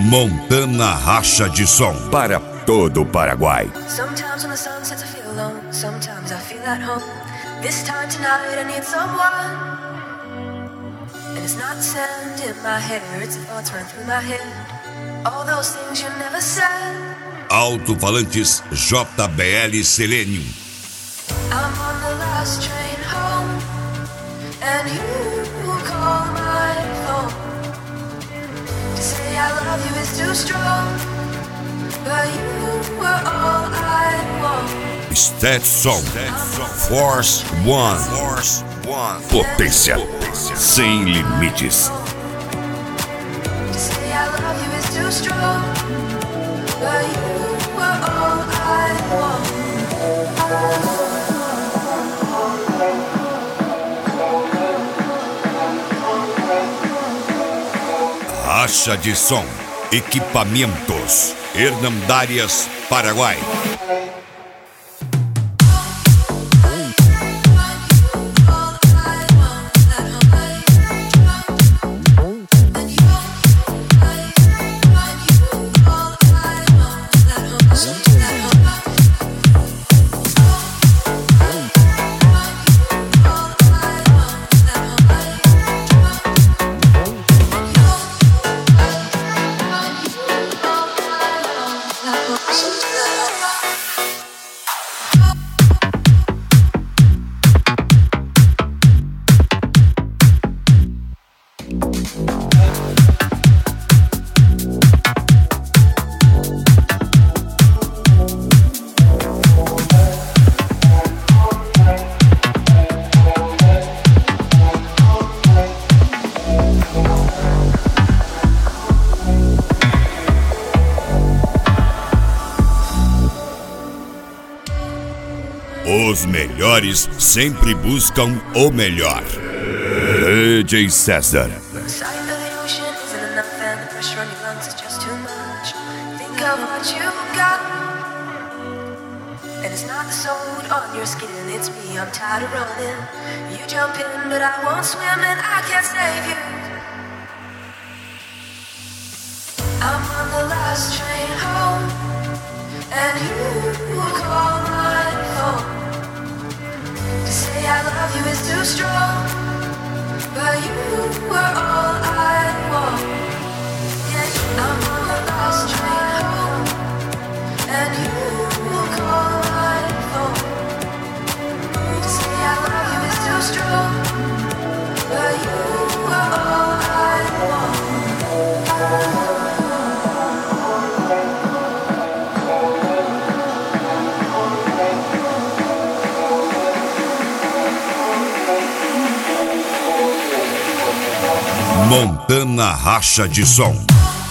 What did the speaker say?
Montana Racha de Som. Para todo o Paraguai. Sometimes when the sun sets I feel alone, sometimes I feel at home. This time tonight I need someone. And it's not sand in my hair, it's the thoughts run through my head. All those things you never said. Alto-falantes JBL Selenium. I'm on the last train home, and you call my phone. To say I love you is too strong, but you were all I want. Stetson Force One. Potência sem limites. To say I love you is too strong, but you were all I want. Racha de Som. Equipamentos Hernandárias, Paraguai. Os melhores sempre buscam o melhor. DJ César. The sight of the ocean isn't enough, and the pressure on your lungs is just too much. Think of what you got, and it's not the sold on your skin. It's me, I'm tired of running. You jump in, but I won't swim, and I can't save you. I'm on the last train home, and you call my phone. To say I love you is too strong, but you were all I want. Yeah, I'm on the last train home, and you call my phone. To say I love you is too strong, but you were all I want. Montana Racha de Som.